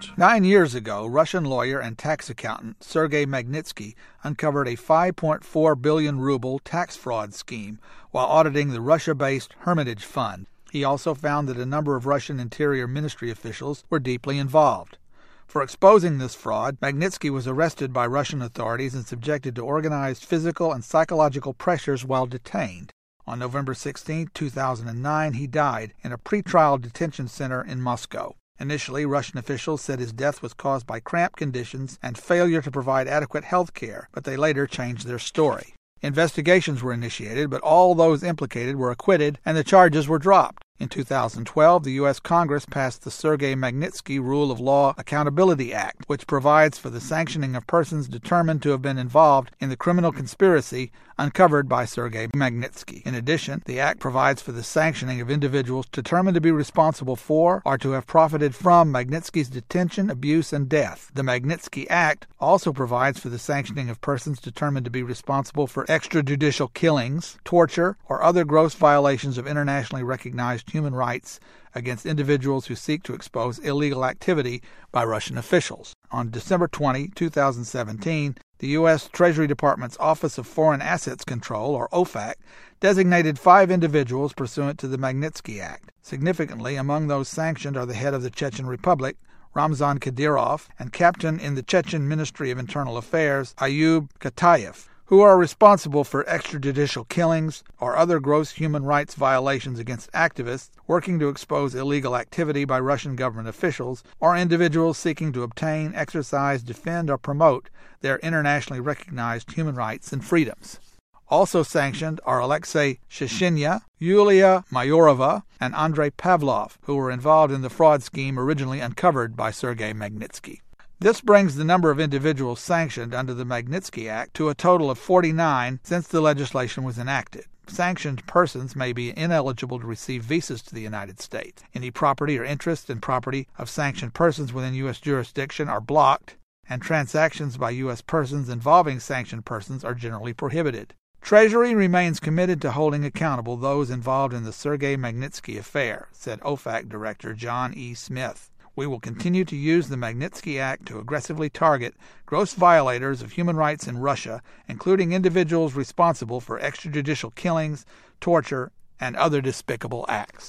9 years ago, Russian lawyer and tax accountant Sergei Magnitsky uncovered a 5.4 billion ruble tax fraud scheme while auditing the Russia-based Hermitage Fund. He also found that a number of Russian Interior Ministry officials were deeply involved. For exposing this fraud, Magnitsky was arrested by Russian authorities and subjected to organized physical and psychological pressures while detained. On November 16, 2009, he died in a pretrial detention center in Moscow. Initially, Russian officials said his death was caused by cramped conditions and failure to provide adequate health care, but they later changed their story. Investigations were initiated, but all those implicated were acquitted and the charges were dropped. In 2012, the U.S. Congress passed the Sergei Magnitsky Rule of Law Accountability Act, which provides for the sanctioning of persons determined to have been involved in the criminal conspiracy uncovered by Sergei Magnitsky. In addition, the act provides for the sanctioning of individuals determined to be responsible for or to have profited from Magnitsky's detention, abuse, and death. The Magnitsky Act also provides for the sanctioning of persons determined to be responsible for extrajudicial killings, torture, or other gross violations of internationally recognized human rights against individuals who seek to expose illegal activity by Russian officials. On December 20, 2017, the U.S. Treasury Department's Office of Foreign Assets Control, or OFAC, designated 5 individuals pursuant to the Magnitsky Act. Significantly, among those sanctioned are the head of the Chechen Republic, Ramzan Kadyrov, and captain in the Chechen Ministry of Internal Affairs, Ayub Katayev, who are responsible for extrajudicial killings or other gross human rights violations against activists working to expose illegal activity by Russian government officials or individuals seeking to obtain, exercise, defend, or promote their internationally recognized human rights and freedoms. Also sanctioned are Alexei Sheshinya, Yulia Mayorova, and Andrei Pavlov, who were involved in the fraud scheme originally uncovered by Sergei Magnitsky. This brings the number of individuals sanctioned under the Magnitsky Act to a total of 49 since the legislation was enacted. Sanctioned persons may be ineligible to receive visas to the United States. Any property or interest in property of sanctioned persons within U.S. jurisdiction are blocked, and transactions by U.S. persons involving sanctioned persons are generally prohibited. Treasury remains committed to holding accountable those involved in the Sergei Magnitsky affair, said OFAC Director John E. Smith. We will continue to use the Magnitsky Act to aggressively target gross violators of human rights in Russia, including individuals responsible for extrajudicial killings, torture, and other despicable acts.